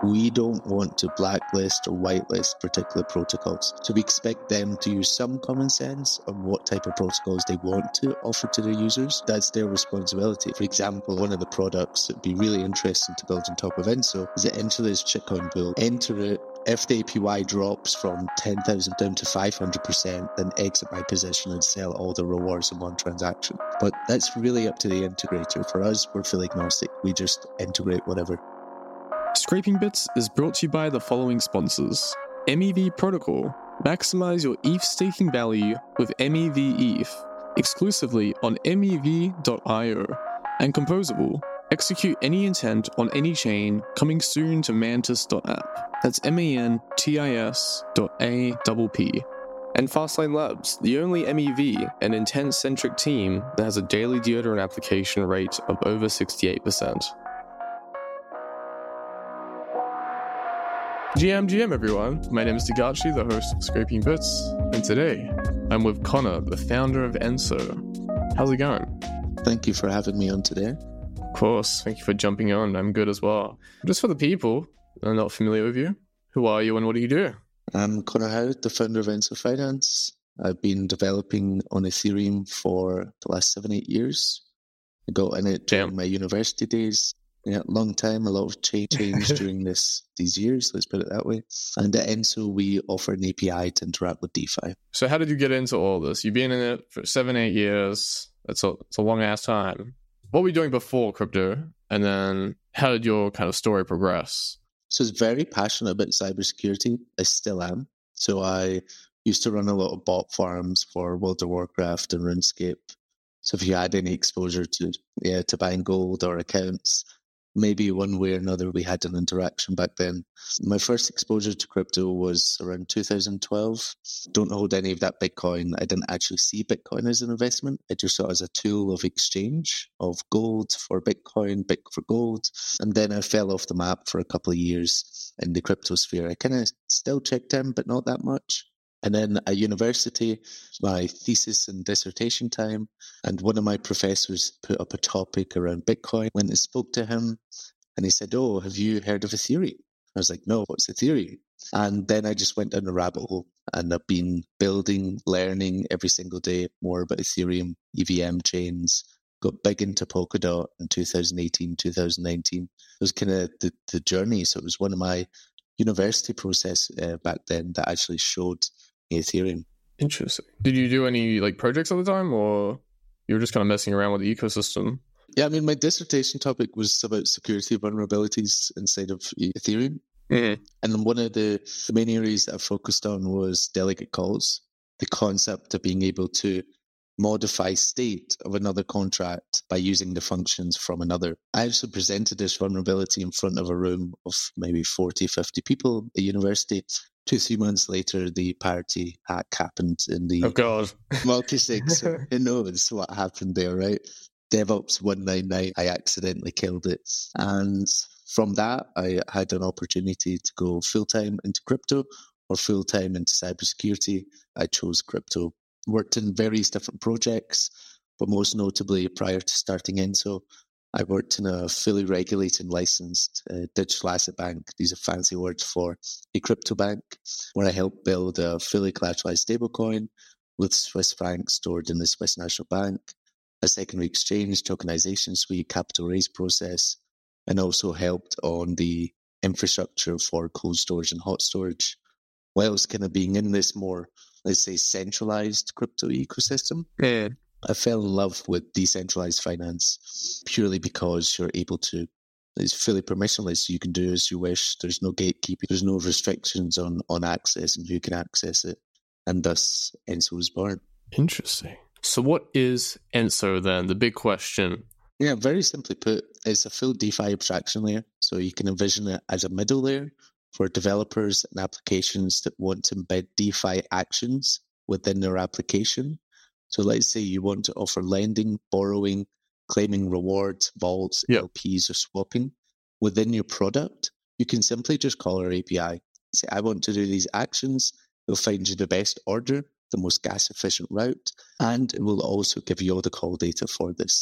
We don't want to blacklist or whitelist particular protocols. So we expect them to use some common sense on what type of protocols they want to offer to their users. That's their responsibility. For example, one of the products that'd be really interesting to build on top of Enso is to enter this Chitcoin pool, enter it. If the APY drops from 10,000 down to 500%, then exit my position and sell all the rewards in one transaction. But that's really up to the integrator. For us, we're fully agnostic. We just integrate whatever. Scraping Bits is brought to you by the following sponsors. MEV Protocol. Maximize your ETH staking value with MEV ETH, exclusively on MEV.io. And Composable. Execute any intent on any chain, coming soon to Mantis.app. That's MANTIS.APP. And Fastlane Labs, the only MEV and intent-centric team that has a daily deodorant application rate of over 68%. GM everyone, my name is Dagachi, the host of Scraping Bits, and today I'm with Connor, the founder of Enso. How's it going? Thank you for having me on today. Of course, thank you for jumping on. I'm good as well. Just for the people that are not familiar with you, who are you and what do you do? I'm Connor Howard, the founder of Enso Finance. I've been developing on Ethereum for the last 7-8 years. I got in it during my university days. Yeah, long time, a lot of change during these years, let's put it that way. And at Enso, we offer an API to interact with DeFi. So how did you get into all this? You've been in it for 7-8 years. It's a long-ass time. What were you doing before crypto? And then how did your kind of story progress? So I was very passionate about cybersecurity. I still am. So I used to run a lot of bot farms for World of Warcraft and RuneScape. So if you had any exposure to buying gold or accounts, maybe one way or another we had an interaction back then. My first exposure to crypto was around 2012. Don't hold any of that Bitcoin. I didn't actually see Bitcoin as an investment. I just saw it as a tool of exchange of gold for Bitcoin, Bitcoin for gold. And then I fell off the map for a couple of years in the crypto sphere. I kind of still checked in, but not that much. And then at university, my thesis and dissertation time, and one of my professors put up a topic around Bitcoin. Went and spoke to him, and he said, "Oh, have you heard of Ethereum?" I was like, "No, what's Ethereum?" And then I just went down a rabbit hole, and I've been building, learning every single day more about Ethereum, EVM chains. Got big into Polkadot in 2018, 2019. It was kind of the journey. So it was one of my university process back then that actually showed Ethereum. Interesting. Did you do any projects at the time, or you were just kind of messing around with the ecosystem? Yeah, I mean, my dissertation topic was about security vulnerabilities inside of Ethereum. Mm-hmm. And one of the main areas that I focused on was delegate calls, the concept of being able to modify state of another contract by using the functions from another. I actually presented this vulnerability in front of a room of maybe 40, 50 people at university. 2-3 months later, the parity hack happened in the multi-sig. So who knows what happened there, right? DevOps 199, I accidentally killed it. And from that, I had an opportunity to go full-time into crypto or full-time into cybersecurity. I chose crypto. Worked in various different projects, but most notably prior to starting Enso, I worked in a fully regulated and licensed digital asset bank. These are fancy words for a crypto bank, where I helped build a fully collateralized stablecoin with Swiss francs stored in the Swiss National Bank, a secondary exchange, tokenization suite, capital raise process, and also helped on the infrastructure for cold storage and hot storage, whilst kind of being in this more, let's say, centralized crypto ecosystem. Yeah. I fell in love with decentralized finance purely because you're able to, it's fully permissionless. You can do as you wish. There's no gatekeeping. There's no restrictions on access and who can access it. And thus, Enso was born. Interesting. So what is Enso then? The big question. Yeah, very simply put, it's a full DeFi abstraction layer. So you can envision it as a middle layer for developers and applications that want to embed DeFi actions within their application. So let's say you want to offer lending, borrowing, claiming rewards, vaults, LPs, or swapping within your product. You can simply just call our API. Say, I want to do these actions. It'll find you the best order, the most gas efficient route, and it will also give you all the call data for this.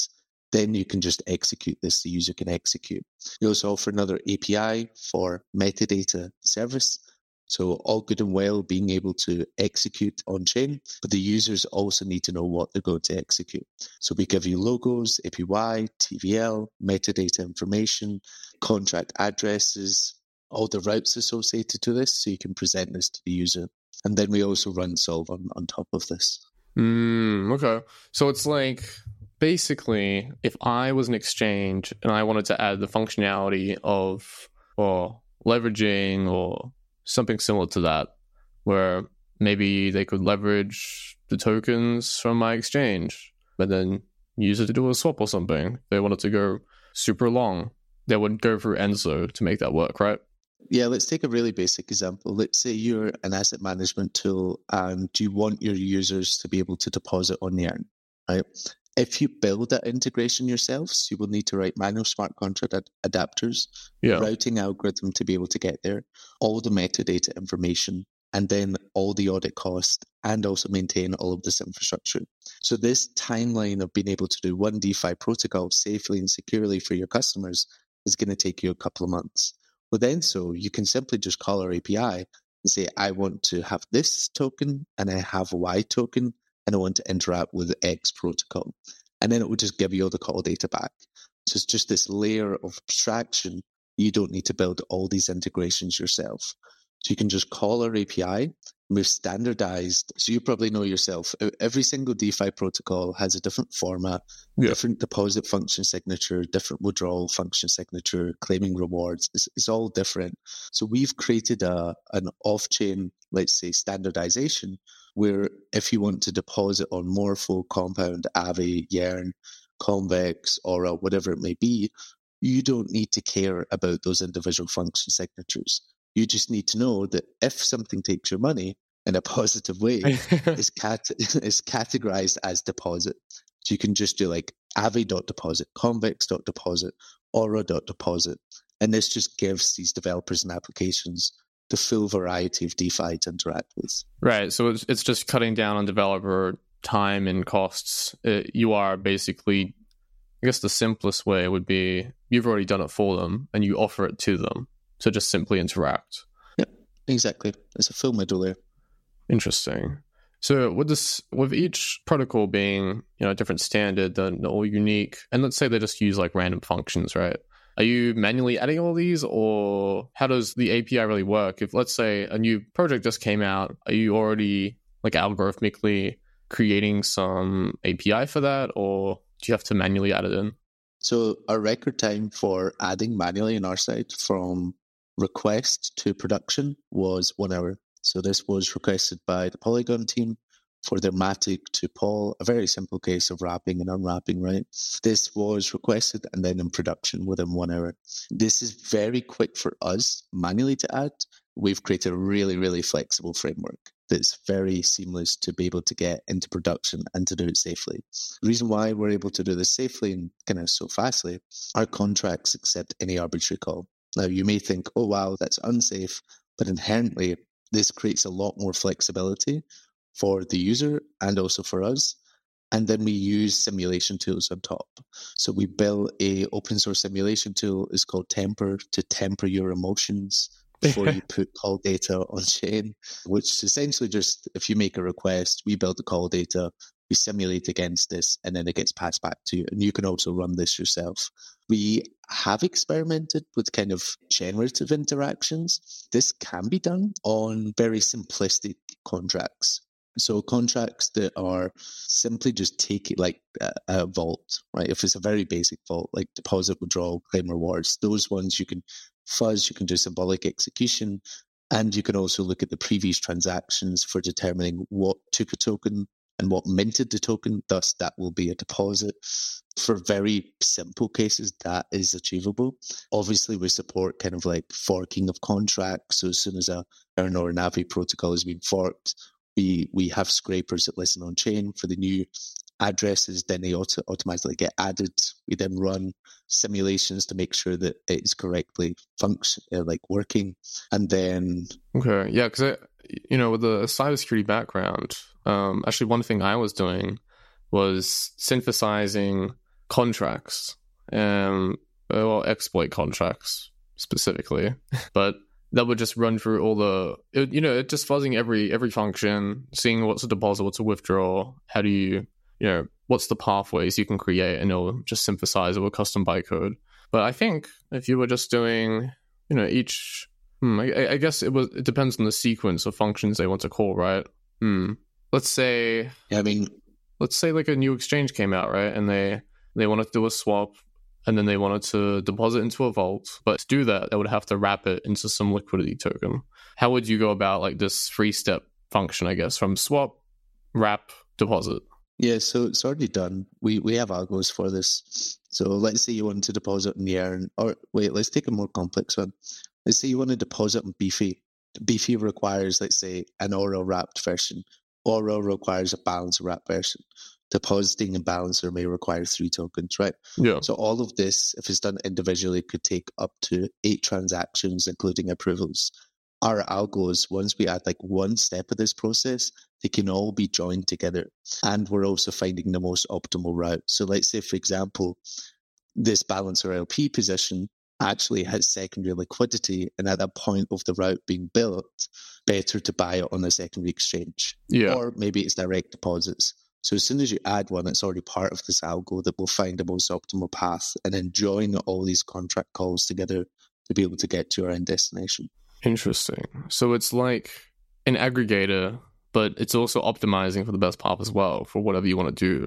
then you can just execute this. The user can execute. We also offer another API for metadata service. So all good and well being able to execute on-chain, but the users also need to know what they're going to execute. So we give you logos, APY, TVL, metadata information, contract addresses, all the routes associated to this, so you can present this to the user. And then we also run Solve on top of this. Okay. So it's like, basically, if I was an exchange and I wanted to add the functionality of leveraging or something similar to that, where maybe they could leverage the tokens from my exchange, but then use it to do a swap or something. If they wanted to go super long, they would go through Enso to make that work, right? Yeah, let's take a really basic example. Let's say you're an asset management tool and you want your users to be able to deposit on the Yearn, right? If you build that integration yourselves, you will need to write manual smart contract adapters, routing algorithm to be able to get there, all the metadata information, and then all the audit cost, and also maintain all of this infrastructure. So this timeline of being able to do one DeFi protocol safely and securely for your customers is going to take you a couple of months. With Enso, you can simply just call our API and say, I want to have this token and I have a Y token, and I want to interact with the X protocol. And then it will just give you all the call data back. So it's just this layer of abstraction. You don't need to build all these integrations yourself. So you can just call our API. We've standardized. So you probably know yourself, every single DeFi protocol has a different format, different deposit function signature, different withdrawal function signature, claiming rewards. It's all different. So we've created an off-chain, let's say, standardization where if you want to deposit on Morpho, Compound, Aave, Yearn, Convex, Aura, whatever it may be, you don't need to care about those individual function signatures. You just need to know that if something takes your money in a positive way, it's categorized as deposit. So you can just do like Aave.deposit, Convex.deposit, Aura.deposit. And this just gives these developers and applications the full variety of DeFi to interact with. Right. So it's just cutting down on developer time and costs. You are basically, I guess the simplest way would be you've already done it for them and you offer it to them. So just simply interact. Yeah, exactly. It's a full middle layer. Interesting. So with each protocol being, a different standard, then all unique, and let's say they just use like random functions, right? Are you manually adding all these, or how does the API really work? If, let's say, a new project just came out, are you already like algorithmically creating some API for that, or do you have to manually add it in? So our record time for adding manually on our side from request to production was 1 hour. So this was requested by the Polygon team for their Matic to Paul, a very simple case of wrapping and unwrapping, right? This was requested and then in production within 1 hour. This is very quick for us manually to add. We've created a really, really flexible framework that's very seamless to be able to get into production and to do it safely. The reason why we're able to do this safely and kind of so fastly, our contracts accept any arbitrary call. Now, you may think, oh, wow, that's unsafe, but inherently, this creates a lot more flexibility for the user and also for us. And then we use simulation tools on top. So we built a open source simulation tool. It's called Temper, to temper your emotions before you put call data on chain, which essentially just, if you make a request, we build the call data, we simulate against this, and then it gets passed back to you. And you can also run this yourself. We have experimented with kind of generative interactions. This can be done on very simplistic contracts. So contracts that are simply just take it like a vault, right? If it's a very basic vault, like deposit, withdrawal, claim rewards, those ones you can fuzz, you can do symbolic execution, and you can also look at the previous transactions for determining what took a token and what minted the token, thus that will be a deposit. For very simple cases, that is achievable. Obviously, we support kind of like forking of contracts. So as soon as a Yearn or an Aave protocol has been forked, we have scrapers that listen on chain for the new addresses, then they automatically get added. We then run simulations to make sure that it is correctly working. And then... Okay, yeah, because, with the cybersecurity background, actually one thing I was doing was synthesizing contracts, well, exploit contracts specifically, but that would just run through all it just fuzzing every function, seeing what's a deposit, what's a withdrawal, how do you what's the pathways you can create, and it'll just synthesize it with custom bytecode. But I think if you were just doing, each, I guess it depends on the sequence of functions they want to call, right? Let's say, let's say like a new exchange came out, right? And they wanted to do a swap, and then they wanted to deposit into a vault. But to do that, they would have to wrap it into some liquidity token. How would you go about like this 3-step function, I guess, from swap, wrap, deposit? Yeah, so it's already done. We have algos for this. So let's say you want to deposit in Yearn, or wait, let's take a more complex one. Let's say you want to deposit in Beefy. Beefy requires, let's say, an Aura wrapped version. Aura requires a Balancer wrapped version. Depositing in Balancer may require 3 tokens, right? Yeah. So all of this, if it's done individually, could take up to 8 transactions, including approvals. Our algos, once we add like one step of this process, they can all be joined together. And we're also finding the most optimal route. So let's say, for example, this Balancer LP position actually has secondary liquidity, and at that point of the route being built, better to buy it on a secondary exchange. Yeah. Or maybe it's direct deposits. So as soon as you add one, it's already part of this algo that will find the most optimal path and then join all these contract calls together to be able to get to your end destination. Interesting. So it's like an aggregator, but it's also optimizing for the best path as well for whatever you want to do.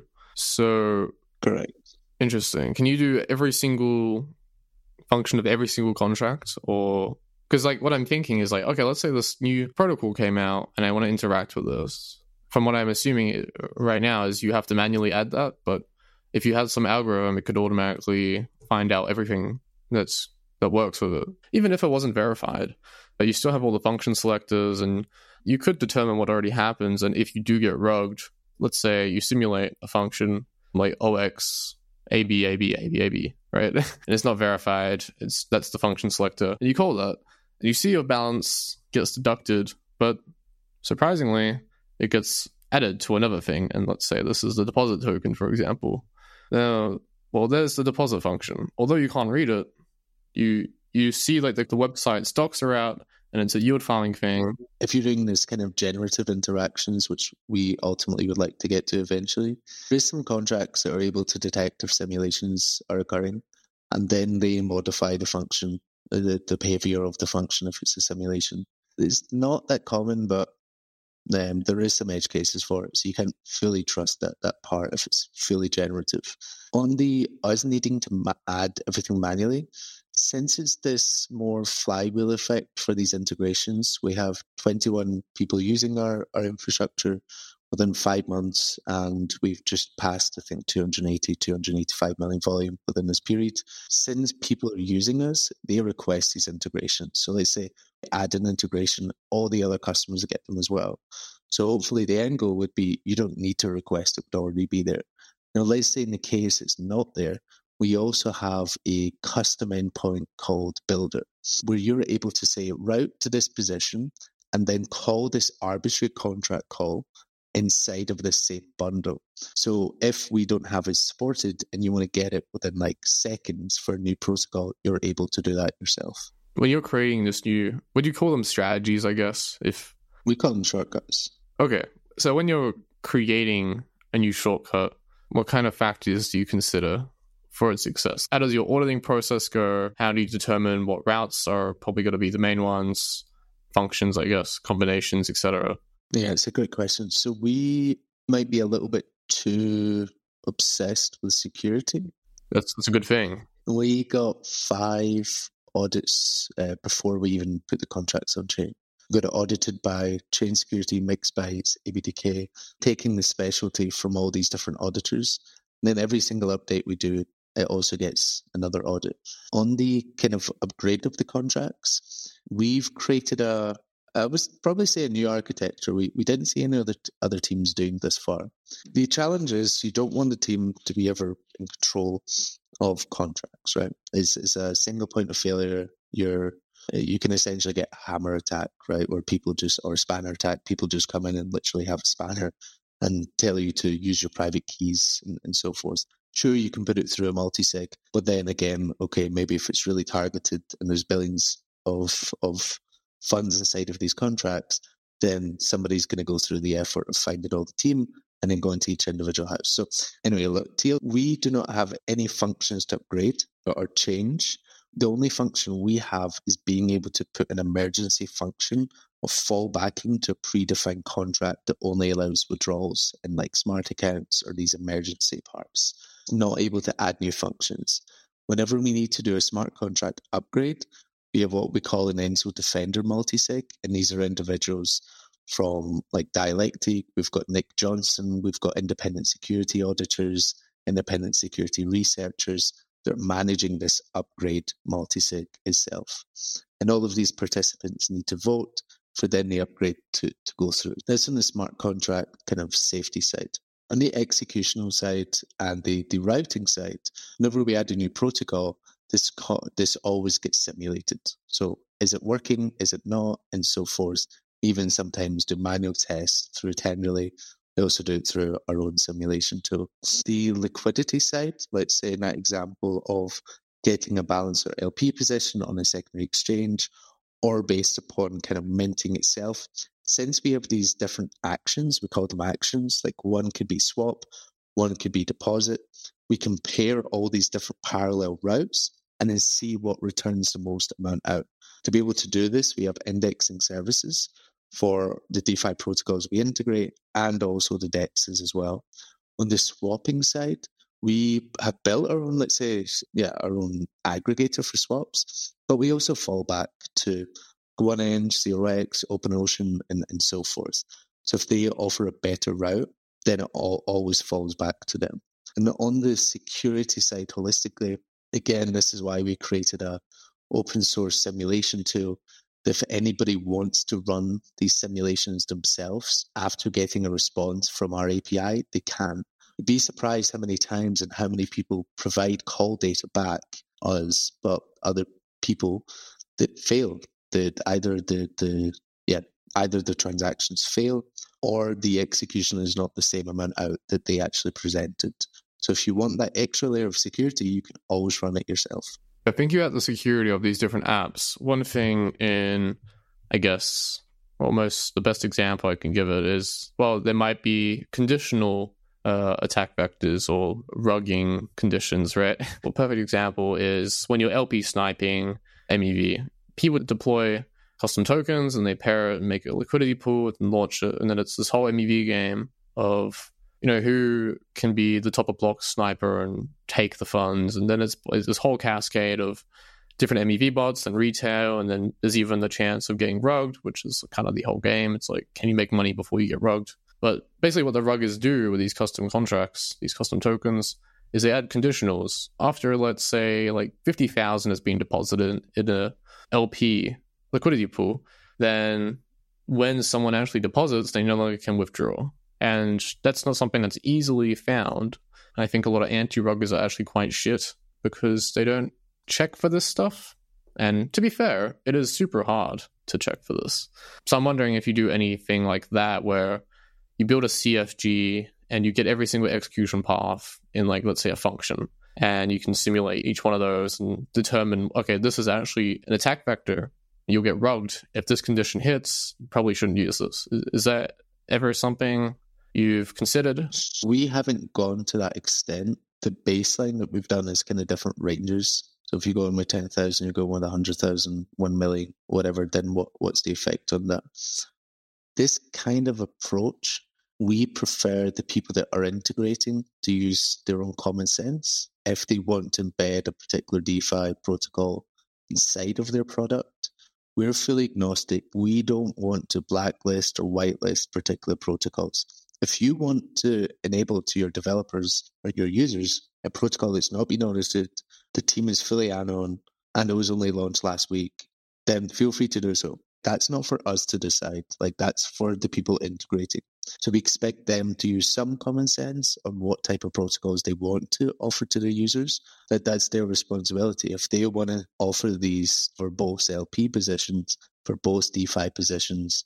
So correct. Interesting. Can you do every single function of every single contract? Or because like what I'm thinking is like, okay, let's say this new protocol came out and I want to interact with this. From what I'm assuming right now is you have to manually add that, but if you had some algorithm, it could automatically find out everything that works with it, even if it wasn't verified. But you still have all the function selectors, and you could determine what already happens. And if you do get rugged, let's say you simulate a function like OX AB AB AB AB, right? And it's not verified. That's the function selector, and you call that, and you see your balance gets deducted, but surprisingly, it gets added to another thing. And let's say this is the deposit token, for example. Now, well, there's the deposit function. Although you can't read it, you see like the website stocks are out, and it's a yield farming thing. If you're doing this kind of generative interactions, which we ultimately would like to get to eventually, there's some contracts that are able to detect if simulations are occurring, and then they modify the function, the behavior of the function if it's a simulation. It's not that common, but there is some edge cases for it, so you can't fully trust that part if it's fully generative. On the us needing to add everything manually, since it's this more flywheel effect for these integrations, we have 21 people using our infrastructure within 5 months, and we've just passed, I think, 285 million volume within this period. Since people are using us, they request these integrations. So let's say add an integration, all the other customers get them as well. So hopefully the end goal would be you don't need to request, it would already be there. Now let's say in the case it's not there, we also have a custom endpoint called Builder, where you're able to say route to this position and then call this arbitrary contract call inside of this same bundle. So if we don't have it supported and you want to get it within like seconds for a new protocol, you're able to do that yourself. When you're creating this new, would you call them strategies, I guess? If we call them shortcuts. Okay. So when you're creating a new shortcut, what kind of factors do you consider for its success? How does your auditing process go? How do you determine what routes are probably going to be the main ones, functions, I guess, combinations, etc.? Yeah, it's a great question. So we might be a little bit too obsessed with security. That's a good thing. We got 5 audits before we even put the contracts on chain. We got it audited by Chain Security, MixBytes, ABDK, taking the specialty from all these different auditors. And then every single update we do, it also gets another audit. On the kind of upgrade of the contracts, we've created I would probably say a new architecture. We didn't see any other teams doing this far. The challenge is you don't want the team to be ever in control of contracts, right? It's a single point of failure. You can essentially get hammer attack, right? Where people or spanner attack, people just come in and literally have a spanner and tell you to use your private keys and so forth. Sure, you can put it through a multi-sig, but then again, okay, maybe if it's really targeted and there's billions of funds inside of these contracts, then somebody's going to go through the effort of finding all the team and then going to each individual house. So anyway, look, TL, we do not have any functions to upgrade or change. The only function we have is being able to put an emergency function of fallbacking to a predefined contract that only allows withdrawals in like smart accounts or these emergency parts. Not able to add new functions. Whenever we need to do a smart contract upgrade, we have what we call an Enso Defender multisig, and these are individuals from like Dialectic. We've got Nick Johnson, we've got independent security auditors, independent security researchers that are managing this upgrade multisig itself. And all of these participants need to vote for then the upgrade to go through. That's on the smart contract kind of safety side. On the executional side and the routing side, whenever we add a new protocol, this always gets simulated. So is it working? Is it not? And so forth. Even sometimes do manual tests through Tenderly. We also do it through our own simulation tool. The liquidity side, let's say in that example of getting a balancer LP position on a secondary exchange or based upon kind of minting itself. Since we have these different actions, we call them actions, like one could be swap, one could be deposit. We compare all these different parallel routes and then see what returns the most amount out. To be able to do this, we have indexing services for the DeFi protocols we integrate and also the DEXs as well. On the swapping side, we have built our own, let's say, our own aggregator for swaps, but we also fall back to OneEng, 0x, OpenOcean, and so forth. So if they offer a better route, then it always falls back to them. And on the security side, holistically, again, this is why we created a open source simulation tool. If anybody wants to run these simulations themselves after getting a response from our API, they can. You'd be surprised how many times and how many people provide call data back us, but other people that fail, that either the transactions fail or the execution is not the same amount out that they actually presented. So if you want that extra layer of security, you can always run it yourself. I think you had the security of these different apps. One thing in, I guess, almost the best example I can give it is, well, there might be conditional attack vectors or rugging conditions, right? Well, perfect example is when you're LP sniping MEV, people deploy custom tokens and they pair it and make a liquidity pool and launch it. And then it's this whole MEV game of, who can be the top of block sniper and take the funds. And then it's this whole cascade of different MEV bots and retail. And then there's even the chance of getting rugged, which is kind of the whole game. It's like, can you make money before you get rugged? But basically what the ruggers do with these custom contracts, these custom tokens, is they add conditionals. After, let's say, like 50,000 is being deposited in a LP liquidity pool, then when someone actually deposits, they no longer can withdraw. And that's not something that's easily found. I think a lot of anti-ruggers are actually quite shit because they don't check for this stuff. And to be fair, it is super hard to check for this. So I'm wondering if you do anything like that where you build a CFG and you get every single execution path in, like, let's say a function. And you can simulate each one of those and determine, okay, this is actually an attack vector. You'll get rugged. If this condition hits, you probably shouldn't use this. Is that ever something you've considered? We haven't gone to that extent. The baseline that we've done is kind of different ranges. So if you go in with 10,000, you go with 100,000, 1 million, whatever, then what's the effect on that? This kind of approach, we prefer the people that are integrating to use their own common sense. If they want to embed a particular DeFi protocol inside of their product, we're fully agnostic. We don't want to blacklist or whitelist particular protocols. If you want to enable to your developers or your users a protocol that's not been audited, the team is fully anon, and it was only launched last week, then feel free to do so. That's not for us to decide. Like, that's for the people integrating. So we expect them to use some common sense on what type of protocols they want to offer to their users. That's their responsibility. If they want to offer these for both LP positions, for both DeFi positions,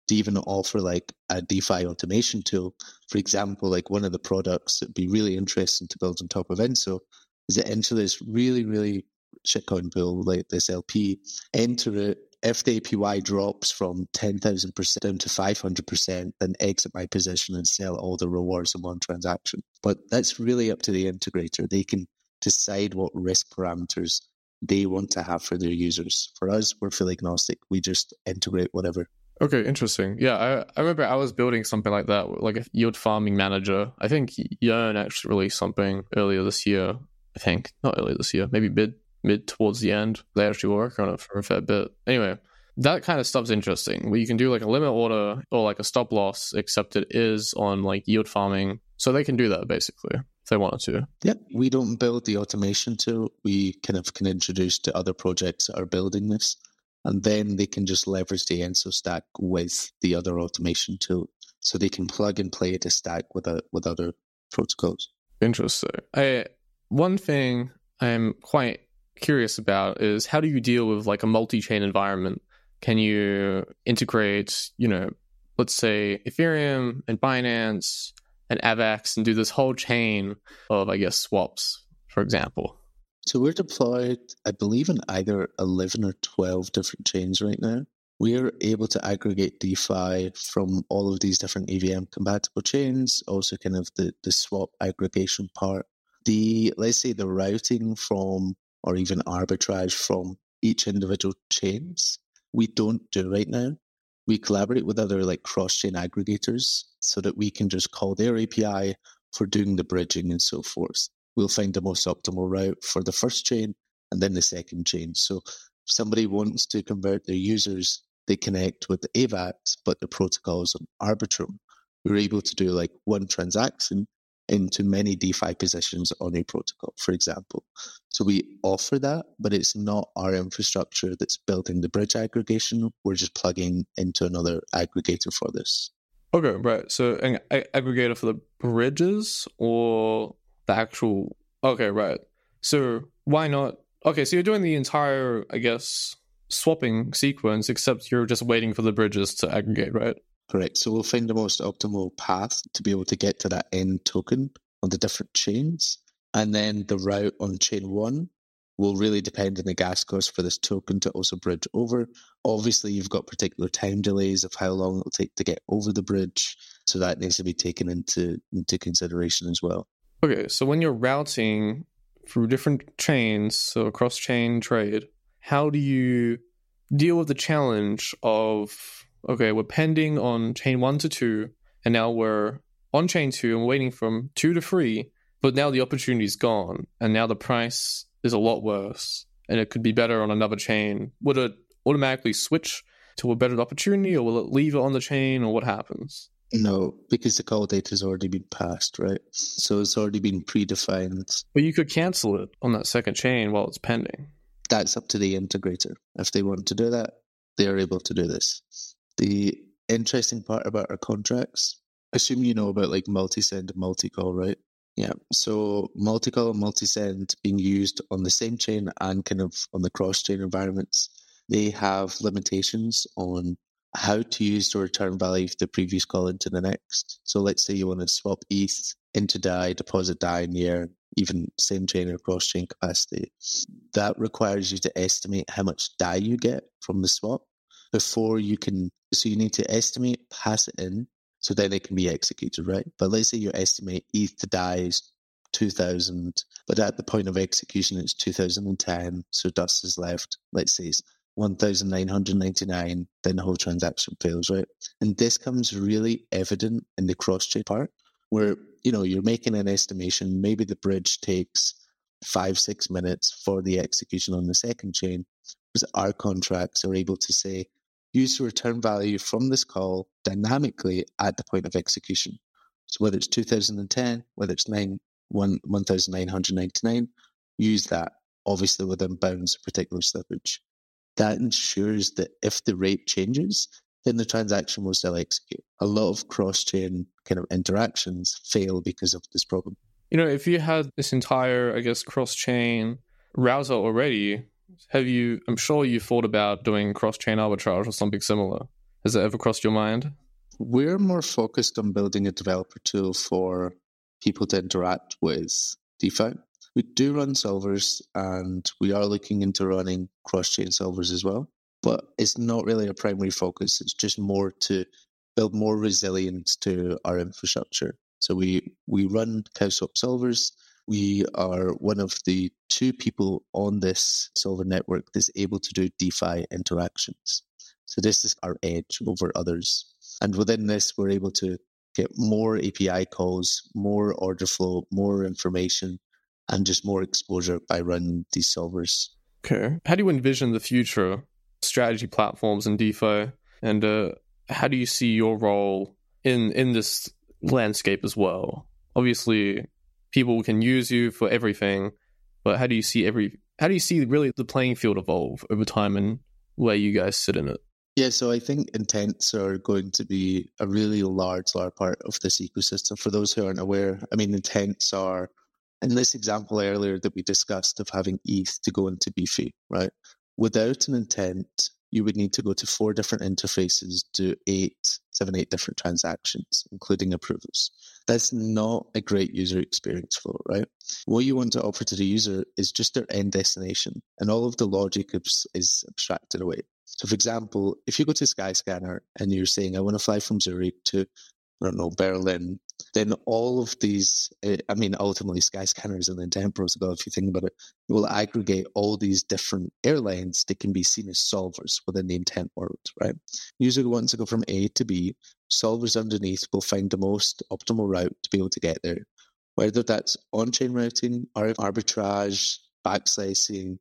to even offer like a DeFi automation tool. For example, like one of the products that'd be really interesting to build on top of Enso is to enter this really, really shitcoin pool like this LP, enter it. If the APY drops from 10,000% down to 500%, then exit my position and sell all the rewards in one transaction. But that's really up to the integrator. They can decide what risk parameters they want to have for their users. For us, we're fully agnostic. We just integrate whatever. Okay, interesting. Yeah, I remember I was building something like that, like a yield farming manager. I think Yearn actually released something earlier this year. I think, not earlier this year, maybe mid towards the end. They actually work on it for a fair bit. Anyway, that kind of stuff's interesting, where you can do like a limit order or like a stop loss, except it is on like yield farming. So they can do that basically if they wanted to. Yeah, we don't build the automation tool. We kind of can introduce to other projects that are building this, and then they can just leverage the Enso stack with the other automation tool. So they can plug and play the stack with other protocols. Interesting. One thing I'm quite curious about is how do you deal with like a multi-chain environment? Can you integrate, let's say Ethereum and Binance and AVAX and do this whole chain of, I guess, swaps, for example? So we're deployed, I believe, in either 11 or 12 different chains right now. We are able to aggregate DeFi from all of these different EVM compatible chains, also kind of the swap aggregation part. Let's say the routing from, or even arbitrage from each individual chains, we don't do right now. We collaborate with other like cross-chain aggregators so that we can just call their API for doing the bridging and so forth. We'll find the most optimal route for the first chain and then the second chain. So if somebody wants to convert their users, they connect with the AVAX, but the protocol's on Arbitrum. We're able to do like one transaction into many DeFi positions on a protocol, for example. So we offer that, but it's not our infrastructure that's building the bridge aggregation. We're just plugging into another aggregator for this. Okay, right. So an aggregator for the bridges or the actual... Okay, right. So why not... Okay, so you're doing the entire, I guess, swapping sequence, except you're just waiting for the bridges to aggregate, right? Correct. So we'll find the most optimal path to be able to get to that end token on the different chains. And then the route on chain one will really depend on the gas cost for this token to also bridge over. Obviously, you've got particular time delays of how long it'll take to get over the bridge. So that needs to be taken into consideration as well. Okay, so when you're routing through different chains, so a cross-chain trade, how do you deal with the challenge of... Okay, we're pending on chain 1 to 2, and now we're on chain 2 and waiting from 2 to 3, but now the opportunity's gone, and now the price is a lot worse, and it could be better on another chain. Would it automatically switch to a better opportunity, or will it leave it on the chain, or what happens? No, because the call date has already been passed, right? So it's already been predefined. But you could cancel it on that second chain while it's pending. That's up to the integrator. If they want to do that, they're able to do this. The interesting part about our contracts, assume you know about like multi-send and multi-call, right? Yeah. So multi-call and multi-send being used on the same chain and kind of on the cross-chain environments, they have limitations on how to use the return value of the previous call into the next. So let's say you want to swap ETH into DAI, deposit DAI in Yearn, even same chain or cross-chain capacity. That requires you to estimate how much DAI you get from the swap before you can. So you need to estimate, pass it in, so then it can be executed, right? But let's say you estimate ETH to DAI is 2,000, but at the point of execution it's 2,010, so dust is left. Let's say it's 1,999, then the whole transaction fails, right? And this comes really evident in the cross-chain part, where you're making an estimation. Maybe the bridge takes 5-6 minutes for the execution on the second chain, because our contracts are able to say, use the return value from this call dynamically at the point of execution. So whether it's 2010, whether it's 1,999, use that, obviously within bounds of particular slippage. That ensures that if the rate changes, then the transaction will still execute. A lot of cross-chain kind of interactions fail because of this problem. If you had this entire, I guess, cross-chain router already, I'm sure you thought about doing cross-chain arbitrage or something similar. Has that ever crossed your mind? We're more focused on building a developer tool for people to interact with DeFi. We do run solvers, and we are looking into running cross-chain solvers as well. But it's not really a primary focus. It's just more to build more resilience to our infrastructure. So we run CowSwap solvers. We are one of the 2 people on this solver network that's able to do DeFi interactions. So this is our edge over others. And within this, we're able to get more API calls, more order flow, more information, and just more exposure by running these solvers. Okay. How do you envision the future strategy platforms in DeFi? And how do you see your role in this landscape as well? Obviously, people can use you for everything, but how do you see really the playing field evolve over time and where you guys sit in it? Yeah, so I think intents are going to be a really large part of this ecosystem. For those who aren't aware, I mean, intents are, in this example earlier that we discussed of having ETH to go into Beefy, right? Without an intent, you would need to go to 4 different interfaces, do 7, 8 different transactions, including approvals. That's not a great user experience flow, right? What you want to offer to the user is just their end destination, and all of the logic is abstracted away. So, for example, if you go to Skyscanner and you're saying, I want to fly from Zurich to, I don't know, Berlin, then all of these, ultimately Skyscanner is an intent protocol, if you think about it, it will aggregate all these different airlines that can be seen as solvers within the intent world, right? User who wants to go from A to B, solvers underneath will find the most optimal route to be able to get there, whether that's on-chain routing, arbitrage, backslicing,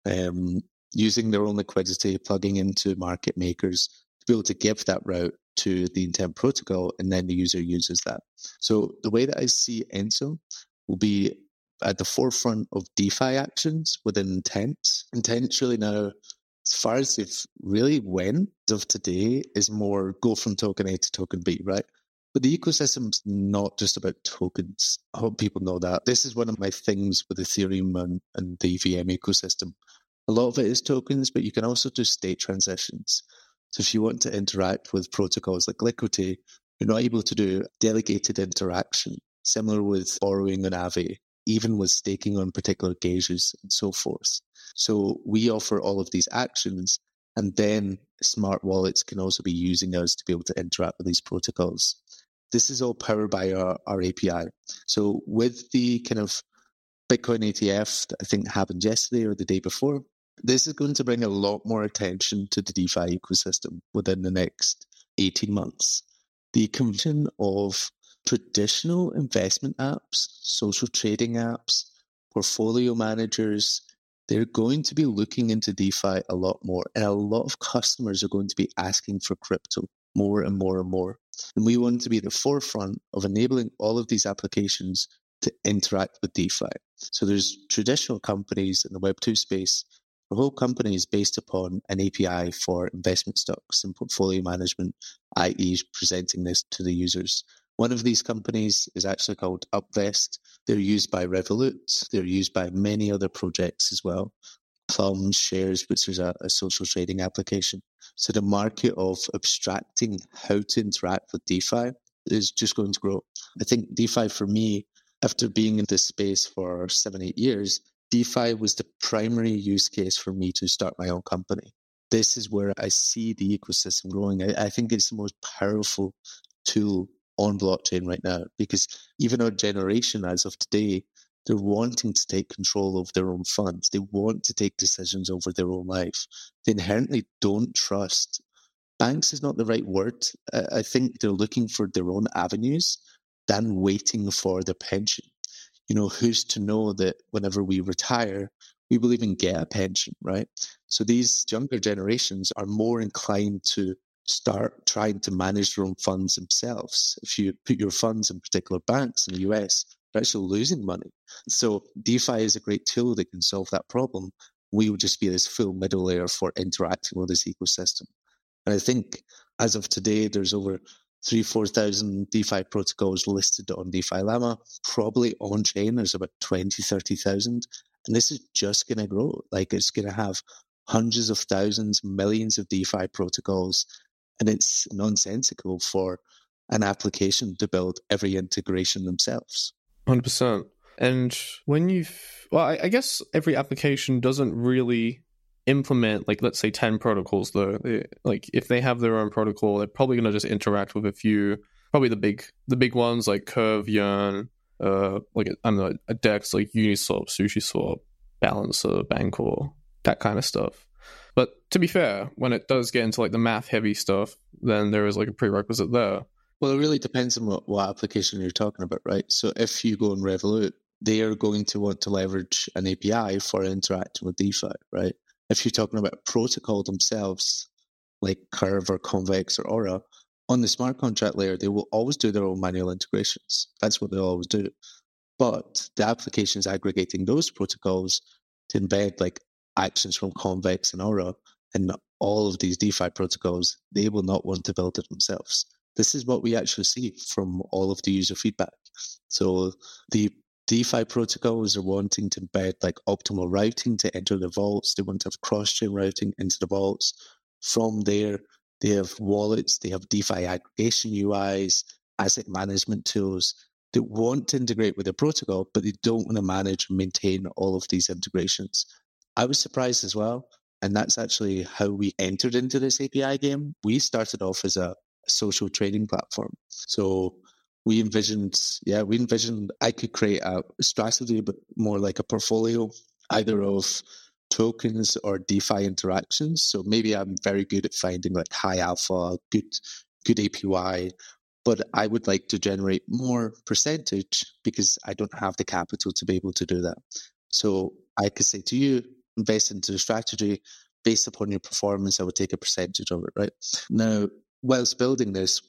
using their own liquidity, plugging into market makers to be able to give that route to the intent protocol, and then the user uses that. So the way that I see Enso will be at the forefront of DeFi actions within intents. Intents really now, as far as they've really went of today, is more go from token A to token B, right? But the ecosystem's not just about tokens. I hope people know that. This is one of my things with Ethereum and the EVM ecosystem. A lot of it is tokens, but you can also do state transitions. So if you want to interact with protocols like Liquidity, you're not able to do delegated interaction, similar with borrowing on Aave, even with staking on particular gauges and so forth. So we offer all of these actions, and then smart wallets can also be using us to be able to interact with these protocols. This is all powered by our API. So with the kind of Bitcoin ETF that I think happened yesterday or the day before, this is going to bring a lot more attention to the DeFi ecosystem within the next 18 months. The conversion of traditional investment apps, social trading apps, portfolio managers, they're going to be looking into DeFi a lot more. And a lot of customers are going to be asking for crypto more and more and more. And we want to be at the forefront of enabling all of these applications to interact with DeFi. So there's traditional companies in the Web2 space. The whole company is based upon an API for investment stocks and portfolio management, i.e. presenting this to the users. One of these companies is actually called Upvest. They're used by Revolut. They're used by many other projects as well. Plum Shares, which is a social trading application. So the market of abstracting how to interact with DeFi is just going to grow. I think DeFi for me, after being in this space for 7-8 years, DeFi was the primary use case for me to start my own company. This is where I see the ecosystem growing. I think it's the most powerful tool on blockchain right now, because even our generation as of today, they're wanting to take control of their own funds. They want to take decisions over their own life. They inherently don't trust. Banks is not the right word. I think they're looking for their own avenues than waiting for their pension. You know, who's to know that whenever we retire, we will even get a pension, right? So these younger generations are more inclined to start trying to manage their own funds themselves. If you put your funds in particular banks in the US, they're actually losing money. So DeFi is a great tool that can solve that problem. We would just be this full middle layer for interacting with this ecosystem. And I think as of today, there's over 3,000-4,000 DeFi protocols listed on DeFi Llama. Probably on chain, there's about 20,000-30,000. And this is just going to grow. Like, it's going to have hundreds of thousands, millions of DeFi protocols. And it's nonsensical for an application to build every integration themselves. 100%. And when I guess every application doesn't really implement, like, let's say 10 protocols, though. Like, if they have their own protocol, they're probably going to just interact with a few, probably the big ones like Curve, Yearn, like, I don't know, a DEX like Uniswap, SushiSwap, Balancer, Bancor, that kind of stuff. But to be fair, when it does get into like the math heavy stuff, then there is like a prerequisite there. Well, it really depends on what application you're talking about, right? So if you go on Revolut, they are going to want to leverage an API for interacting with DeFi, right? If you're talking about a protocol themselves, like Curve or Convex or Aura, on the smart contract layer, they will always do their own manual integrations. That's what they'll always do. But the applications aggregating those protocols to embed like actions from Convex and Aura and all of these DeFi protocols, they will not want to build it themselves. This is what we actually see from all of the user feedback. So the DeFi protocols are wanting to embed like optimal routing to enter the vaults. They want to have cross-chain routing into the vaults. From there, they have wallets, they have DeFi aggregation UIs, asset management tools. They want to integrate with the protocol, but they don't want to manage and maintain all of these integrations. I was surprised as well, and that's actually how we entered into this API game. We started off as a social trading platform. So we envisioned I could create a strategy, but more like a portfolio, either of tokens or DeFi interactions. So maybe I'm very good at finding like high alpha, good APY, but I would like to generate more percentage because I don't have the capital to be able to do that. So I could say to you, invest into the strategy based upon your performance. I would take a percentage of it, right? Now, whilst building this,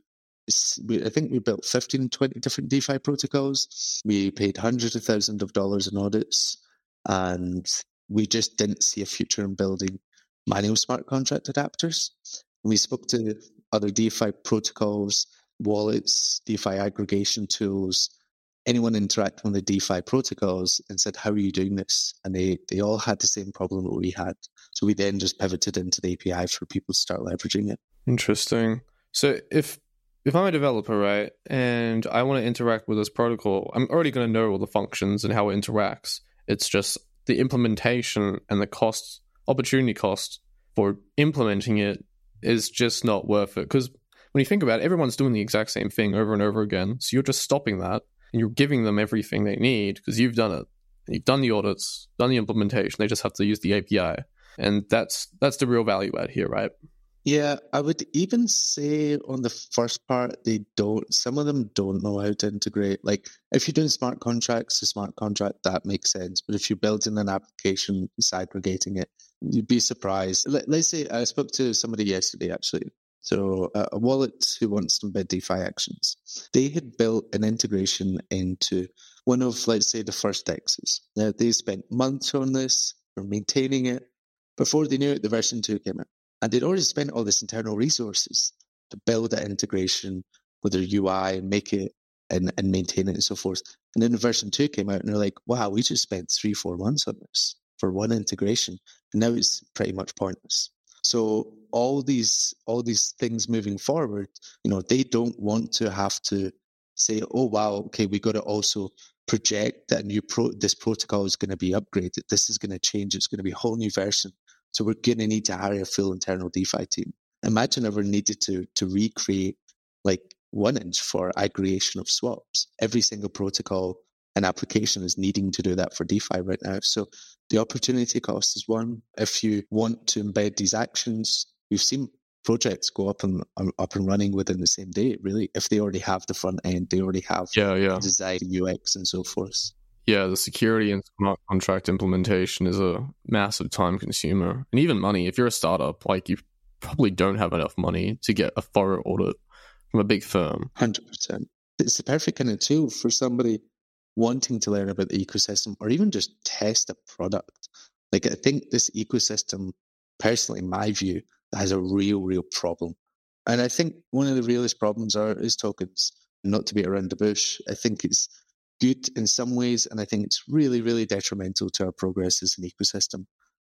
I think we built 15, 20 different DeFi protocols. We paid hundreds of thousands of dollars in audits, and we just didn't see a future in building manual smart contract adapters. We spoke to other DeFi protocols, wallets, DeFi aggregation tools, anyone interacting with the DeFi protocols, and said, how are you doing this? And they all had the same problem that we had. So we then just pivoted into the API for people to start leveraging it. Interesting. So if I'm a developer, right, and I want to interact with this protocol, I'm already going to know all the functions and how it interacts. It's just the implementation and the opportunity cost for implementing it is just not worth it. Because when you think about it, everyone's doing the exact same thing over and over again. So you're just stopping that and you're giving them everything they need because you've done it. You've done the audits, done the implementation. They just have to use the API. And that's the real value add here, right? Yeah, I would even say on the first part, some of them don't know how to integrate. Like if you're doing smart contracts, a smart contract, that makes sense. But if you're building an application, segregating it, you'd be surprised. Let's say I spoke to somebody yesterday, actually. So a wallet who wants to embed DeFi actions. They had built an integration into one of, let's say, the first DEXs. Now, they spent months on this, for maintaining it. Before they knew it, the version 2 came out. And they'd already spent all this internal resources to build that integration with their UI, make it and maintain it and so forth. And then the version 2 came out and they're like, wow, we just spent 3-4 months on this for one integration. And now it's pretty much pointless. So all these things moving forward, they don't want to have to say, oh, wow, okay, we got to also project that this protocol is going to be upgraded. This is going to change. It's going to be a whole new version. So we're going to need to hire a full internal DeFi team. Imagine if we needed to recreate like 1inch for aggregation of swaps. Every single protocol and application is needing to do that for DeFi right now. So the opportunity cost is one. If you want to embed these actions, we've seen projects go up and running within the same day, really. If they already have the front end, they already have the design, UX and so forth. Yeah, the security and smart contract implementation is a massive time consumer. And even money. If you're a startup, like you probably don't have enough money to get a thorough audit from a big firm. 100%. It's the perfect kind of tool for somebody wanting to learn about the ecosystem or even just test a product. Like I think this ecosystem, personally, in my view, has a real problem. And I think one of the realest problems is tokens. Not to beat around the bush. I think it's good in some ways, and I think it's really, really detrimental to our progress as an ecosystem.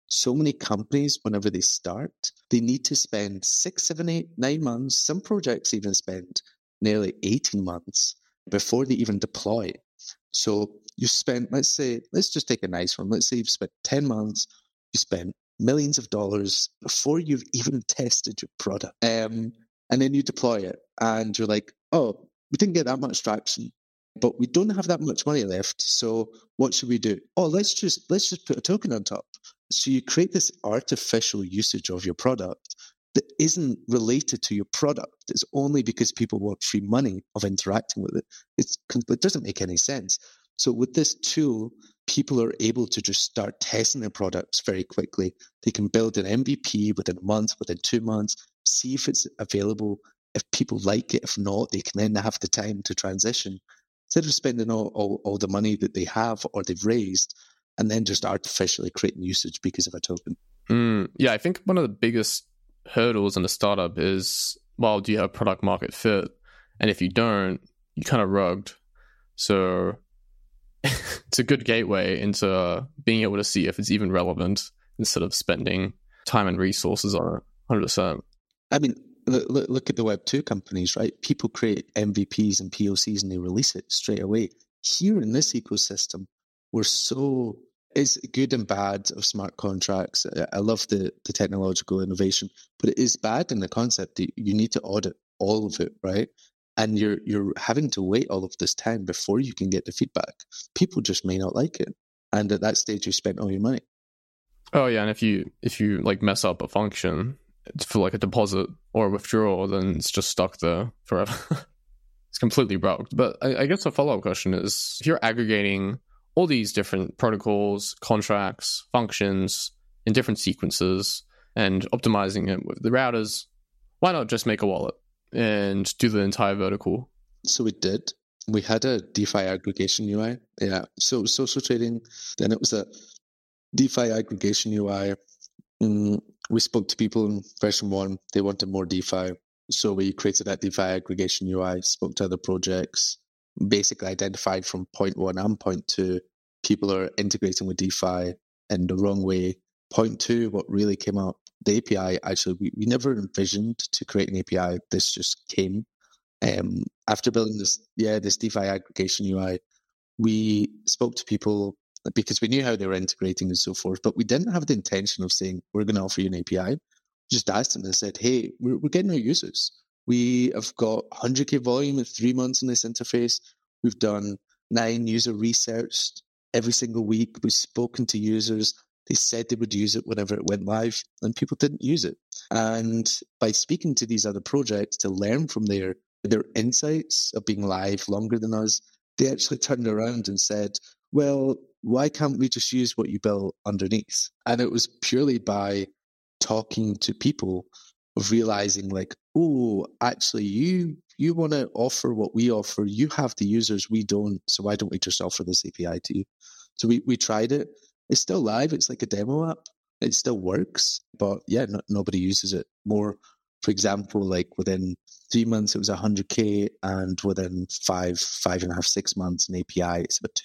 so many companies, whenever they start, they need to spend 6, 7, 8, 9 months. Some projects even spend nearly 18 months before they even deploy. So you spent, let's just take a nice one. Let's say you've spent 10 months, you spent millions of dollars before you've even tested your product. And then you deploy it and you're like, oh, we didn't get that much traction, but we don't have that much money left. So what should we do? Oh, let's just put a token on top. So you create this artificial usage of your product that isn't related to your product. It's only because people want free money of interacting with it. It doesn't make any sense. So with this tool, people are able to just start testing their products very quickly. They can build an MVP within a month, within 2 months, see if it's available. If people like it, if not, they can then have the time to transition. Instead of spending all the money that they have or they've raised, and then just artificially creating usage because of a token. Yeah, I think one of the biggest hurdles in a startup is, well, do you have product market fit? And if you don't, you kind of rugged. So it's a good gateway into being able to see if it's even relevant instead of spending time and resources on it. 100%. I mean, look at the Web2 companies, right? People create MVPs and POCs and they release it straight away. Here in this ecosystem, it's good and bad of smart contracts. I love the technological innovation, but it is bad in the concept that you need to audit all of it, right? And you're having to wait all of this time before you can get the feedback. People just may not like it, and at that stage, you spent all your money. Oh yeah, and if you like mess up a function for like a deposit or a withdrawal, then it's just stuck there forever. It's completely broke. But I guess a follow-up question is, if you're aggregating all these different protocols, contracts, functions in different sequences and optimizing it with the routers, why not just make a wallet and do the entire vertical? So we did. We had a DeFi aggregation UI. Yeah. So social trading, then it was a DeFi aggregation UI. We spoke to people in version 1. They wanted more DeFi. So we created that DeFi aggregation UI, spoke to other projects, basically identified from point 1 and point 2, people are integrating with DeFi in the wrong way. Point 2, what really came up, the API, actually, we never envisioned to create an API. This just came. After building this DeFi aggregation UI, we spoke to people because we knew how they were integrating and so forth, but we didn't have the intention of saying, we're going to offer you an API. We just asked them and said, hey, we're getting our users. We have got 100K volume in 3 months in this interface. We've done 9 user research every single week. We've spoken to users. They said they would use it whenever it went live, and people didn't use it. And by speaking to these other projects to learn from their insights of being live longer than us, they actually turned around and said, well, why can't we just use what you built underneath? And it was purely by talking to people of realizing like, oh, actually you want to offer what we offer. You have the users, we don't. So why don't we just offer this API to you? So we tried it. It's still live. It's like a demo app. It still works, but yeah, nobody uses it more. For example, like within 3 months, it was 100K, and within 5.5, 6 months, an API, it's about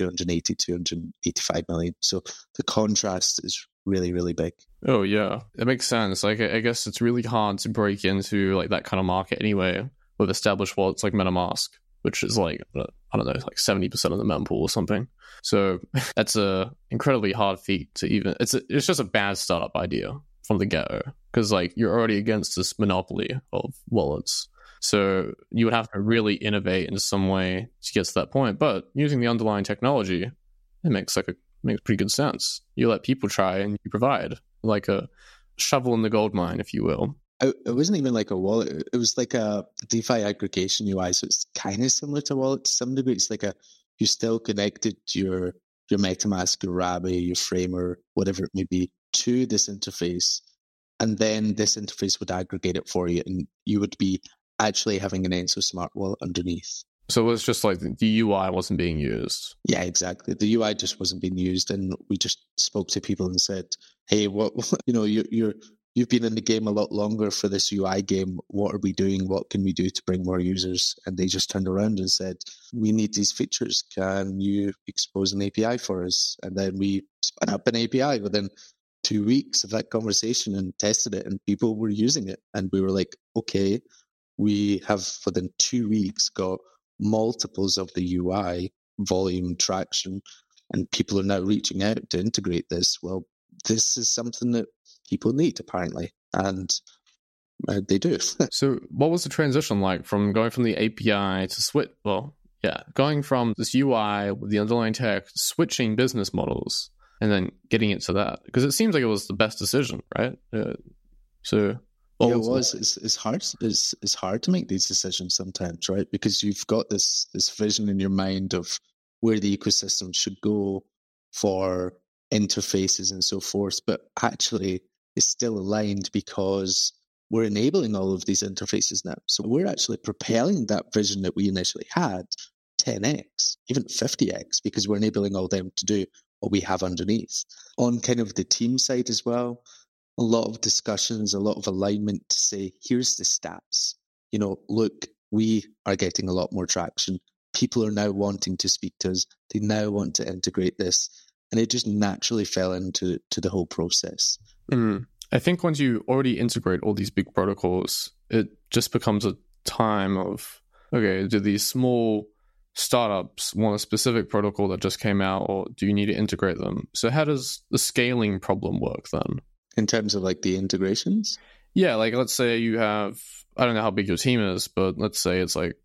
285 million. So the contrast is really, really big. Oh yeah, it makes sense. Like I guess it's really hard to break into like that kind of market anyway with established wallets like MetaMask, which is like, I don't know, like 70% of the mempool or something. So that's a incredibly hard feat to even. It's just a bad startup idea from the get-go, because like you're already against this monopoly of wallets. So you would have to really innovate in some way to get to that point. But using the underlying technology, it makes pretty good sense. You let people try and you provide like a shovel in the gold mine, if you will. It wasn't even like a wallet. It was like a DeFi aggregation UI. So it's kind of similar to a wallet to some degree. It's like you still connected your MetaMask, your Rabbit, your Framer, whatever it may be, to this interface. And then this interface would aggregate it for you. And you would be actually having an Enso Smart Wallet underneath. So it was just like the UI wasn't being used. Yeah, exactly. The UI just wasn't being used. And we just spoke to people and said, hey, what you've been in the game a lot longer for this UI game. What are we doing? What can we do to bring more users? And they just turned around and said, we need these features. Can you expose an API for us? And then we spun up an API within 2 weeks of that conversation and tested it, and people were using it. And we were like, okay, we have within 2 weeks got multiples of the UI volume traction, and people are now reaching out to integrate this. Well, this is something that people need, apparently, and they do. So what was the transition like from going from the API to switch? Well, yeah, going from this UI with the underlying tech, switching business models, and then getting it to that, because it seems like it was the best decision, right? So yeah, it was. It's hard. It's hard to make these decisions sometimes, right? Because you've got this vision in your mind of where the ecosystem should go for interfaces and so forth, but actually it's still aligned because we're enabling all of these interfaces now. So we're actually propelling that vision that we initially had 10x, even 50x, because we're enabling all them to do what we have underneath. On kind of the team side as well, a lot of discussions, a lot of alignment to say, here's the stats. Look, we are getting a lot more traction. People are now wanting to speak to us. They now want to integrate this. And it just naturally fell into the whole process. I think once you already integrate all these big protocols, it just becomes a time of, okay, do these small startups want a specific protocol that just came out, or do you need to integrate them? So how does the scaling problem work then? In terms of like the integrations? Yeah, like let's say you have, I don't know how big your team is, but let's say it's like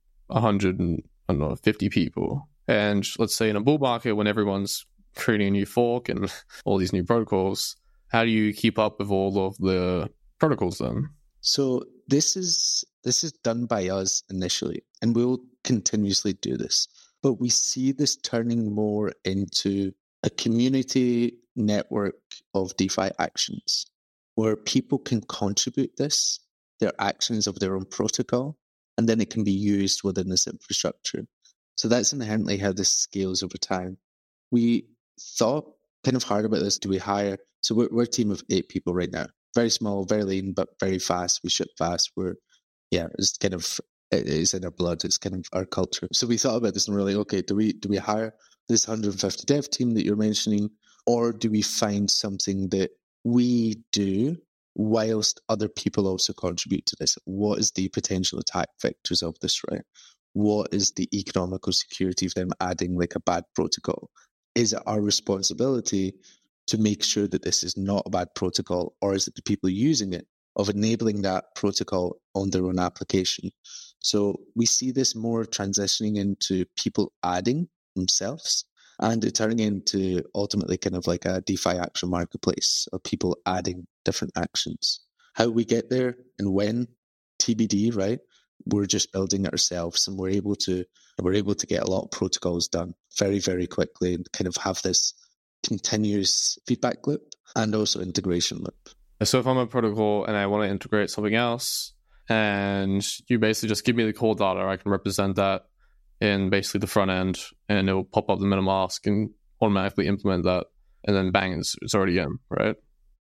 150 people. And let's say in a bull market when everyone's creating a new fork and all these new protocols, how do you keep up with all of the protocols then? So this is done by us initially, and we'll continuously do this. But we see this turning more into a community network of DeFi actions where people can contribute their actions of their own protocol, and then it can be used within this infrastructure. So that's inherently how this scales over time. We thought kind of hard about this. Do we hire? So we're a team of 8 people right now. Very small, very lean, but very fast. We ship fast. It's kind of, it's in our blood. It's kind of our culture. So we thought about this and we're like, okay, do we hire this 150 dev team that you're mentioning, or do we find something that we do whilst other people also contribute to this? What is the potential attack vectors of this, right? What is the economical security of them adding like a bad protocol? Is it our responsibility to make sure that this is not a bad protocol, or is it the people using it of enabling that protocol on their own application? So we see this more transitioning into people adding themselves, and it turning into ultimately kind of like a DeFi action marketplace of people adding different actions. How we get there and when, TBD, right? We're just building it ourselves, and we're able to get a lot of protocols done very, very quickly and kind of have this continuous feedback loop and also integration loop. So if I'm a protocol and I want to integrate something else, and you basically just give me the core data, I can represent that in basically the front end, and it will pop up the MetaMask and automatically implement that, and then bang, it's already in, right?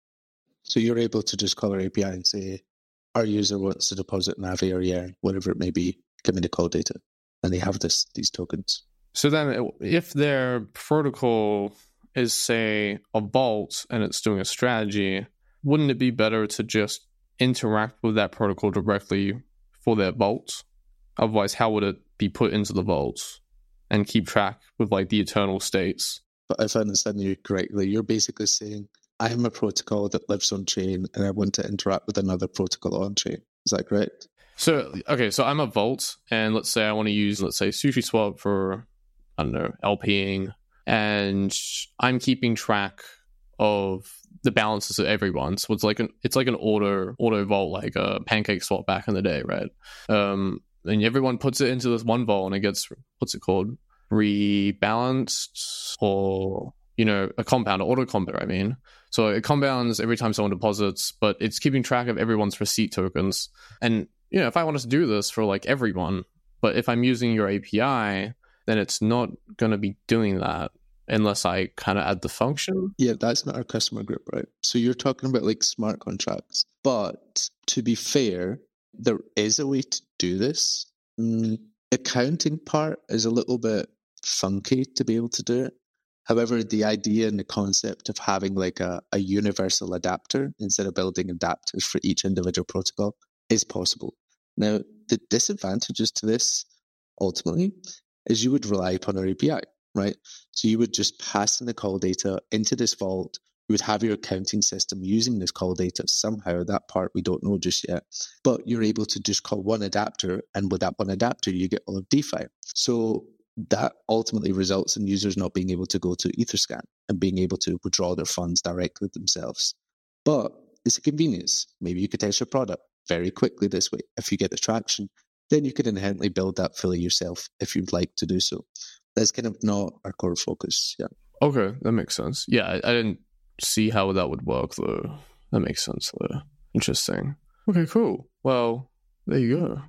So you're able to just call our API and say, our user wants to deposit Navi or Yearn, whatever it may be, give me the call data, and they have these tokens. So then if their protocol is, say, a vault and it's doing a strategy, wouldn't it be better to just interact with that protocol directly for their vault? Otherwise, how would it be put into the vault and keep track with like the eternal states? But if I understand you correctly, you're basically saying, I am a protocol that lives on chain and I want to interact with another protocol on chain. Is that correct? So I'm a vault, and let's say I want to use, SushiSwap for, I don't know, LPing, and I'm keeping track of the balances of everyone. So it's like an auto vault, like a PancakeSwap back in the day, right? And everyone puts it into this one vault, and it gets, what's it called? Rebalanced, or a compound, auto compound, I mean. So it compounds every time someone deposits, but it's keeping track of everyone's receipt tokens. And if I wanted to do this for like everyone, but if I'm using your API, then it's not going to be doing that unless I kind of add the function. Yeah, that's not our customer group, right? So you're talking about like smart contracts. But to be fair, there is a way to do this. Accounting part is a little bit funky to be able to do it. However, the idea and the concept of having like a universal adapter instead of building adapters for each individual protocol is possible. Now, the disadvantages to this ultimately is you would rely upon our API, right? So you would just pass in the call data into this vault. You would have your accounting system using this call data somehow. That part we don't know just yet. But you're able to just call one adapter, and with that one adapter, you get all of DeFi. So that ultimately results in users not being able to go to Etherscan and being able to withdraw their funds directly themselves. But it's a convenience. Maybe you could test your product very quickly this way. If you get the traction, then you could inherently build that fully yourself if you'd like to do so. That's kind of not our core focus. Yeah. Okay, that makes sense. Yeah, I didn't see how that would work though. That makes sense though. Interesting. Okay, cool. Well, there you go.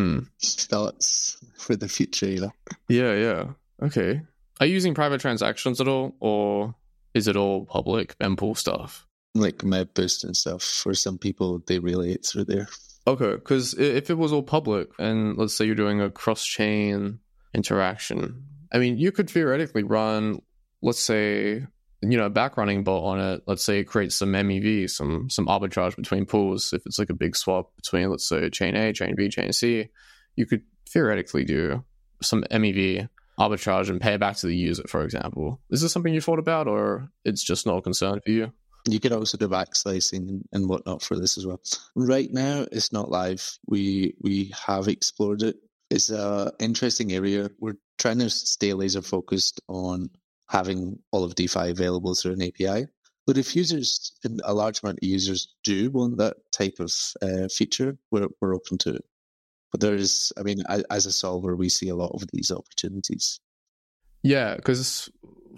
Thoughts for the future, Yeah. Okay. Are you using private transactions at all, or is it all public mempool stuff? Like MedBoost and stuff. For some people, they relay it through there. Okay, because if it was all public, and let's say you're doing a cross-chain interaction, I mean, you could theoretically run, let's say, a backrunning bot on it. Let's say it creates some MEV, some arbitrage between pools. If it's like a big swap between, let's say, chain A, chain B, chain C, you could theoretically do some MEV arbitrage and pay it back to the user, for example. Is this something you thought about, or it's just not a concern for you? You could also do back slicing and whatnot for this as well. Right now, it's not live. We have explored it. It's an interesting area. We're trying to stay laser focused on having all of DeFi available through an API. But if users, a large amount of users do want that type of feature, we're open to it. But as a solver, we see a lot of these opportunities. Yeah, because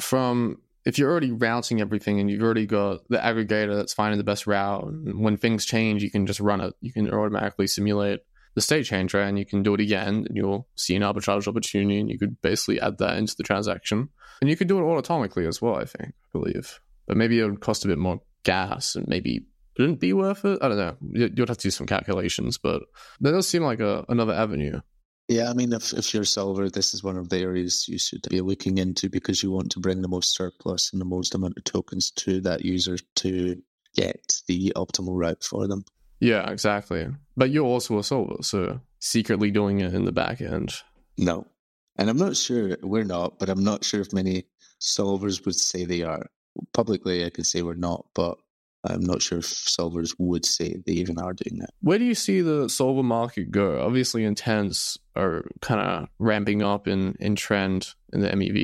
if you're already routing everything and you've already got the aggregator that's finding the best route, when things change, you can just run it. You can automatically simulate the state change, right? And you can do it again, and you'll see an arbitrage opportunity, and you could basically add that into the transaction. And you could do it automatically as well, I believe. But maybe it would cost a bit more gas, and maybe it wouldn't be worth it. I don't know. You'd have to do some calculations, but that does seem like another avenue. Yeah, I mean, if you're a solver, this is one of the areas you should be looking into, because you want to bring the most surplus and the most amount of tokens to that user to get the optimal route for them. Yeah, exactly. But you're also a solver, so secretly doing it in the back end. No. And I'm not sure, we're not, but I'm not sure if many solvers would say they are. Publicly, I could say we're not, but I'm not sure if solvers would say they even are doing that. Where do you see the solver market go? Obviously, intents are kind of ramping up in trend in the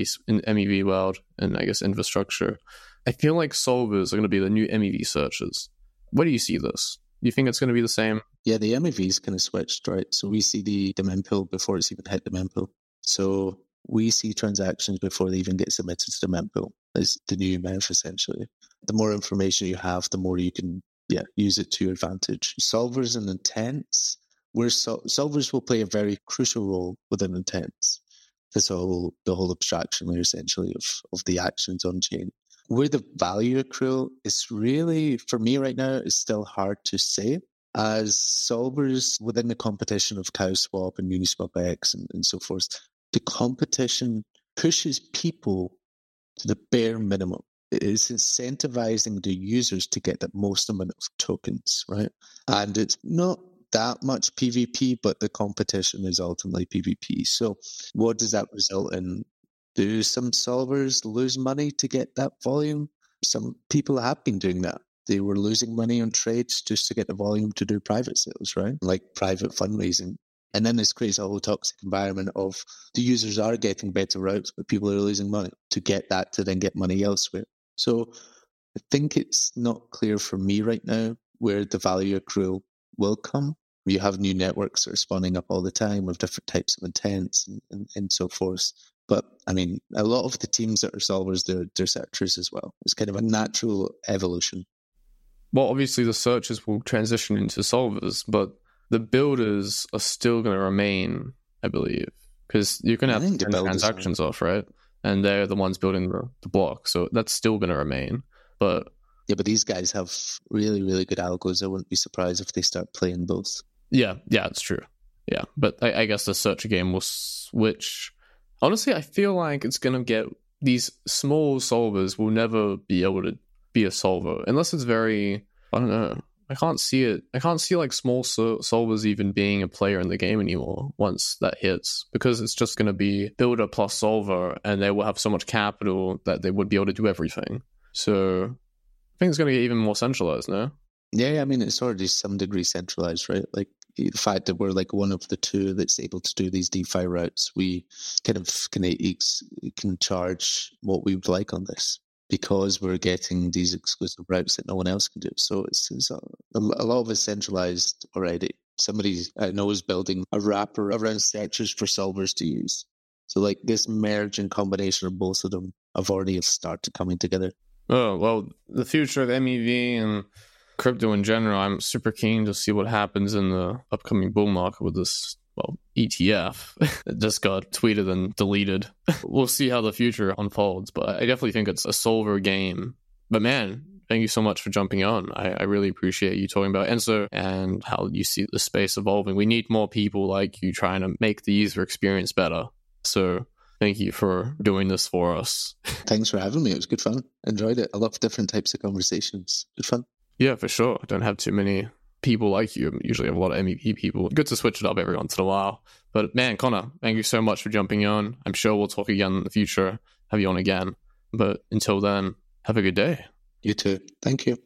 MEV world, and I guess infrastructure. I feel like solvers are going to be the new MEV searches. Where do you see this? Do you think it's going to be the same? Yeah, the MEV's kind of switched, right? So we see the mempool before it's even hit the mempool. So we see transactions before they even get submitted to the mempool. It's the new MEV, essentially. The more information you have, the more you can use it to your advantage. Solvers and intents, solvers will play a very crucial role within intents. This the whole abstraction layer, essentially, of the actions on chain. Where the value accrual is really, for me right now, is still hard to say. As solvers within the competition of CowSwap and Uniswap X and so forth, the competition pushes people to the bare minimum. It is incentivizing the users to get the most amount of tokens, right? And it's not that much PvP, but the competition is ultimately PvP. So what does that result in? Do some solvers lose money to get that volume? Some people have been doing that. They were losing money on trades just to get the volume to do private sales, right? Like private fundraising. And then this creates a whole toxic environment of the users are getting better routes, but people are losing money to get that to then get money elsewhere. So I think it's not clear for me right now where the value accrual will come. You have new networks that are spawning up all the time with different types of intents and so forth. But I mean, a lot of the teams that are solvers, they're searchers as well. It's kind of a natural evolution. Well, obviously the searchers will transition into solvers, but the builders are still going to remain, I believe, because you can have transactions off, right? And they're the ones building the block, so that's still going to remain. But these guys have really, really good algos. I wouldn't be surprised if they start playing both. Yeah, it's true. Yeah, but I guess the searcher game will switch. Honestly, I feel like it's going to get these small solvers will never be able to be a solver unless it's very, I don't know. I can't see it. I can't see like small solvers even being a player in the game anymore once that hits, because it's just going to be builder plus solver, and they will have so much capital that they would be able to do everything. So I think it's going to get even more centralized, no? Yeah, I mean, it's already some degree centralized, right? Like the fact that we're like one of the two that's able to do these DeFi routes, we can charge what we would like on this, because we're getting these exclusive routes that no one else can do. So it's a lot of it's centralized already. Somebody I know is building a wrapper around searches for solvers to use. So like this merge and combination of both of them have already started coming together. Oh, well, the future of MEV and crypto in general, I'm super keen to see what happens in the upcoming bull market with this, well, ETF. It just got tweeted and deleted. We'll see how the future unfolds, but I definitely think it's a solver game. But man, thank you so much for jumping on. I really appreciate you talking about Enso and how you see the space evolving. We need more people like you trying to make the user experience better. So thank you for doing this for us. Thanks for having me. It was good fun. Enjoyed it. I love different types of conversations. Good fun. Yeah, for sure. I don't have too many people like you. I usually have a lot of MEV people. Good to switch it up every once in a while. But man, Connor, thank you so much for jumping on. I'm sure we'll talk again in the future, have you on again. But until then, have a good day. You too. Thank you.